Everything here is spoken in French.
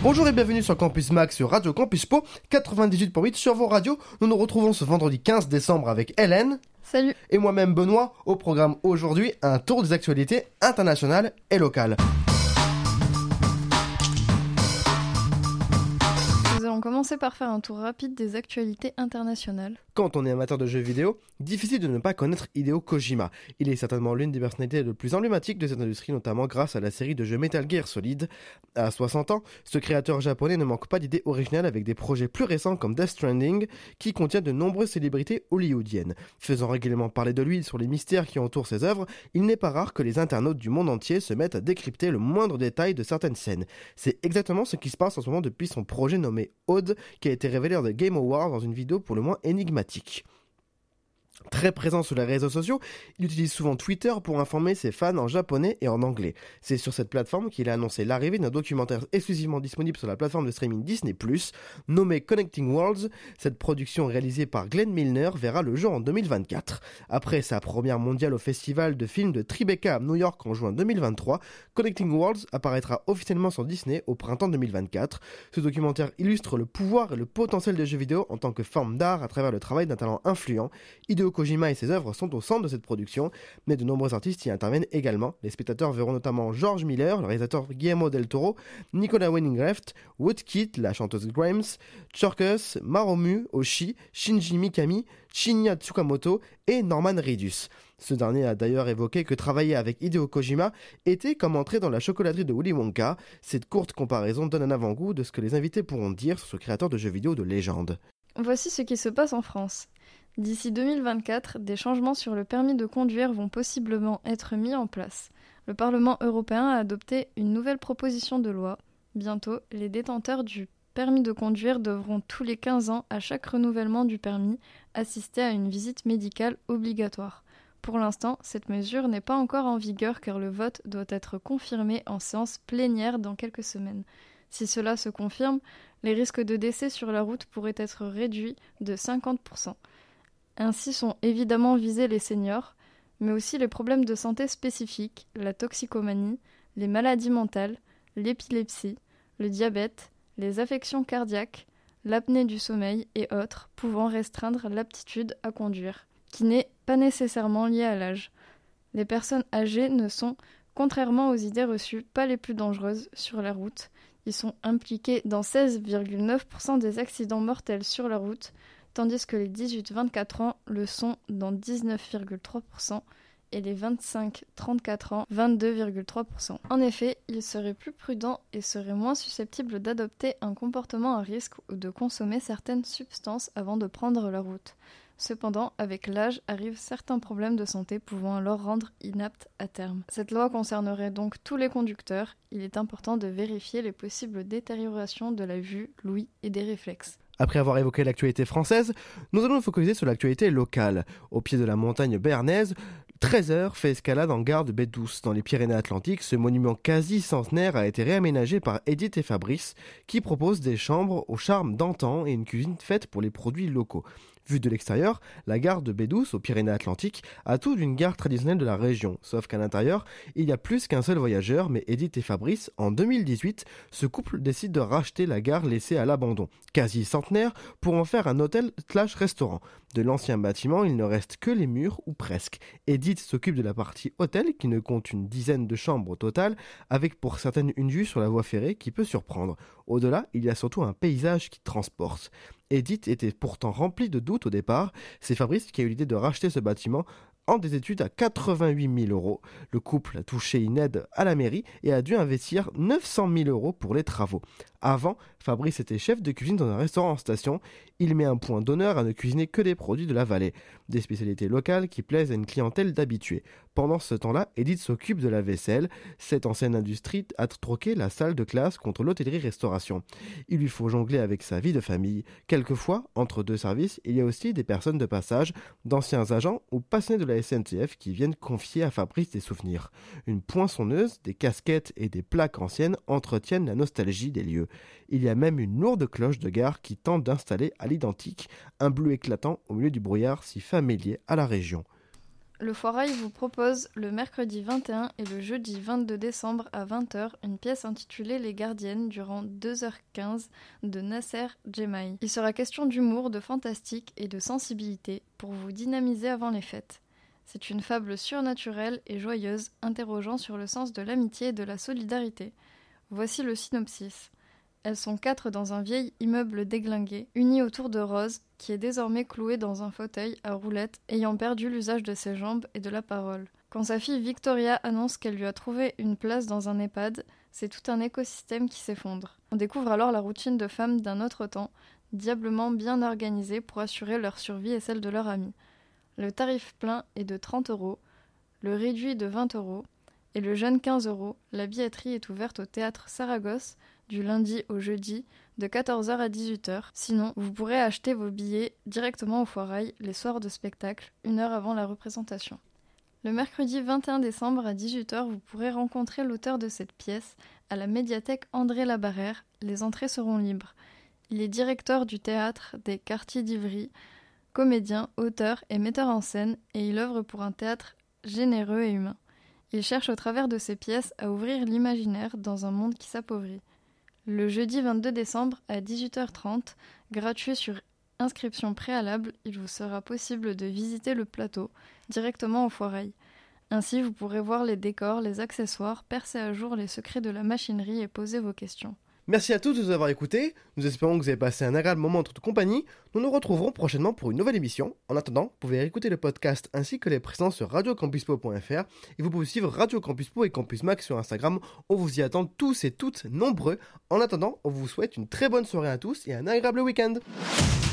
Bonjour et bienvenue sur Campus Max sur Radio Campus Po 98.8 sur vos radios. Nous nous retrouvons ce vendredi 15 décembre avec Hélène. Salut. Et moi-même Benoît. Au programme aujourd'hui, un tour des actualités internationales et locales. Nous allons commencer par faire un tour rapide des actualités internationales. Quand on est amateur de jeux vidéo, difficile de ne pas connaître Hideo Kojima. Il est certainement l'une des personnalités les plus emblématiques de cette industrie, notamment grâce à la série de jeux Metal Gear Solid. À 60 ans, ce créateur japonais ne manque pas d'idées originales avec des projets plus récents comme Death Stranding, qui contient de nombreuses célébrités hollywoodiennes. Faisant régulièrement parler de lui sur les mystères qui entourent ses œuvres, il n'est pas rare que les internautes du monde entier se mettent à décrypter le moindre détail de certaines scènes. C'est exactement ce qui se passe en ce moment depuis son projet nommé Ode, qui a été révélé lors de Game Awards dans une vidéo pour le moins énigmatique. Très présent sur les réseaux sociaux, il utilise souvent Twitter pour informer ses fans en japonais et en anglais. C'est sur cette plateforme qu'il a annoncé l'arrivée d'un documentaire exclusivement disponible sur la plateforme de streaming Disney+, nommé Connecting Worlds. Cette production réalisée par Glenn Milner verra le jour en 2024. Après sa première mondiale au festival de films de Tribeca à New York en juin 2023, Connecting Worlds apparaîtra officiellement sur Disney au printemps 2024. Ce documentaire illustre le pouvoir et le potentiel des jeux vidéo en tant que forme d'art à travers le travail d'un talent influent. Hideo Kojima et ses œuvres sont au centre de cette production, mais de nombreux artistes y interviennent également. Les spectateurs verront notamment George Miller, le réalisateur Guillermo del Toro, Nicolas Winding Refn, Woodkid, la chanteuse Grimes, Churkus, Mamoru Oshii, Shinji Mikami, Shinya Tsukamoto et Norman Reedus. Ce dernier a d'ailleurs évoqué que travailler avec Hideo Kojima était comme entrer dans la chocolaterie de Willy Wonka. Cette courte comparaison donne un avant-goût de ce que les invités pourront dire sur ce créateur de jeux vidéo de légende. Voici ce qui se passe en France. D'ici 2024, des changements sur le permis de conduire vont possiblement être mis en place. Le Parlement européen a adopté une nouvelle proposition de loi. Bientôt, les détenteurs du permis de conduire devront tous les 15 ans, à chaque renouvellement du permis, assister à une visite médicale obligatoire. Pour l'instant, cette mesure n'est pas encore en vigueur car le vote doit être confirmé en séance plénière dans quelques semaines. Si cela se confirme, les risques de décès sur la route pourraient être réduits de 50%. Ainsi sont évidemment visés les seniors, mais aussi les problèmes de santé spécifiques, la toxicomanie, les maladies mentales, l'épilepsie, le diabète, les affections cardiaques, l'apnée du sommeil et autres pouvant restreindre l'aptitude à conduire, qui n'est pas nécessairement liée à l'âge. Les personnes âgées ne sont, contrairement aux idées reçues, pas les plus dangereuses sur la route. Ils sont impliqués dans 16,9% des accidents mortels sur la route, tandis que les 18-24 ans le sont dans 19,3% et les 25-34 ans 22,3%. En effet, ils seraient plus prudents et seraient moins susceptibles d'adopter un comportement à risque ou de consommer certaines substances avant de prendre la route. Cependant, avec l'âge arrivent certains problèmes de santé pouvant alors rendre inaptes à terme. Cette loi concernerait donc tous les conducteurs. Il est important de vérifier les possibles détériorations de la vue, l'ouïe et des réflexes. Après avoir évoqué l'actualité française, nous allons nous focaliser sur l'actualité locale. Au pied de la montagne bernaise, 13h fait escalade en gare de Baie-Douce. Dans les Pyrénées-Atlantiques, ce monument quasi centenaire a été réaménagé par Edith et Fabrice, qui proposent des chambres au charme d'antan et une cuisine faite pour les produits locaux. Vue de l'extérieur, la gare de Baie-Douce, aux Pyrénées-Atlantiques, a tout d'une gare traditionnelle de la région. Sauf qu'à l'intérieur, il y a plus qu'un seul voyageur, mais Edith et Fabrice, en 2018, ce couple décide de racheter la gare laissée à l'abandon, quasi centenaire, pour en faire un hôtel/restaurant. De l'ancien bâtiment, il ne reste que les murs, ou presque. Edith s'occupe de la partie hôtel, qui ne compte une dizaine de chambres au total, avec pour certaines une vue sur la voie ferrée qui peut surprendre. Au-delà, il y a surtout un paysage qui transporte. Edith était pourtant remplie de doutes au départ. C'est Fabrice qui a eu l'idée de racheter ce bâtiment en des études à 88 000 €. Le couple a touché une aide à la mairie et a dû investir 900 000 € pour les travaux. Avant, Fabrice était chef de cuisine dans un restaurant en station. Il met un point d'honneur à ne cuisiner que des produits de la vallée, des spécialités locales qui plaisent à une clientèle d'habitués. Pendant ce temps-là, Edith s'occupe de la vaisselle. Cette ancienne industrie a troqué la salle de classe contre l'hôtellerie-restauration. Il lui faut jongler avec sa vie de famille. Quelquefois, entre deux services, il y a aussi des personnes de passage, d'anciens agents ou passionnés de la SNCF qui viennent confier à Fabrice des souvenirs. Une poinçonneuse, des casquettes et des plaques anciennes entretiennent la nostalgie des lieux. Il y a même une lourde cloche de gare qui tente d'installer à l'identique un bleu éclatant au milieu du brouillard si familier à la région. Le Foirail vous propose le mercredi 21 et le jeudi 22 décembre à 20h une pièce intitulée Les Gardiennes durant 2h15 de Nasser Djemaï. Il sera question d'humour, de fantastique et de sensibilité pour vous dynamiser avant les fêtes. C'est une fable surnaturelle et joyeuse, interrogeant sur le sens de l'amitié et de la solidarité. Voici le synopsis. Elles sont 4 dans un vieil immeuble déglingué, unies autour de Rose, qui est désormais clouée dans un fauteuil à roulettes, ayant perdu l'usage de ses jambes et de la parole. Quand sa fille Victoria annonce qu'elle lui a trouvé une place dans un EHPAD, c'est tout un écosystème qui s'effondre. On découvre alors la routine de femmes d'un autre temps, diablement bien organisée pour assurer leur survie et celle de leur amie. Le tarif plein est de 30 €, le réduit de 20 € et le jeune 15 €. La billetterie est ouverte au théâtre Saragosse du lundi au jeudi de 14h à 18h. Sinon, vous pourrez acheter vos billets directement au Foirail les soirs de spectacle, 1 heure avant la représentation. Le mercredi 21 décembre à 18h, vous pourrez rencontrer l'auteur de cette pièce à la médiathèque André Labarrère. Les entrées seront libres. Il est directeur du théâtre des Quartiers d'Ivry, comédien, auteur et metteur en scène, et il œuvre pour un théâtre généreux et humain. Il cherche au travers de ses pièces à ouvrir l'imaginaire dans un monde qui s'appauvrit. Le jeudi 22 décembre à 18h30, gratuit sur inscription préalable, il vous sera possible de visiter le plateau directement au Foirail. Ainsi, vous pourrez voir les décors, les accessoires, percer à jour les secrets de la machinerie et poser vos questions. Merci à tous de nous avoir écoutés, nous espérons que vous avez passé un agréable moment en toute compagnie. Nous nous retrouverons prochainement pour une nouvelle émission. En attendant, vous pouvez écouter le podcast ainsi que les précédents sur radiocampuspo.fr et vous pouvez suivre Radio Campus Po et Campus Max sur Instagram. On vous y attend tous et toutes nombreux. En attendant, on vous souhaite une très bonne soirée à tous et un agréable week-end.